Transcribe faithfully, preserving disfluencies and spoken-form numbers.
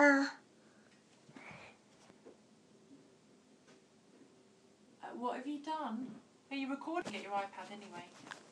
Uh. Uh, what have you done? Are you recording at your iPad anyway?